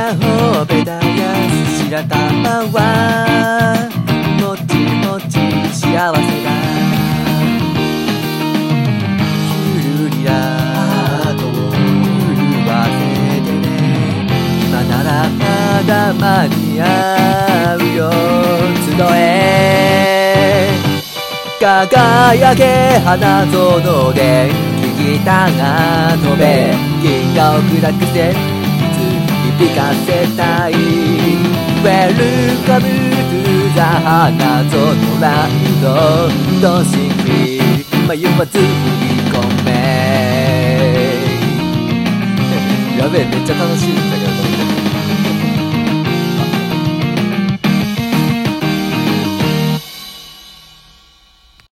ほべたやす白玉はもちもち幸せだ。ゆるりらと震わせてね、今ならまだ間に合うよ。集え輝け花園でギターが飛べ、銀河を砕く旋律響かせたい。 Welcome to the 花園ランド、Don't think 迷わず踏み込め。やべえ、めっちゃ楽しい。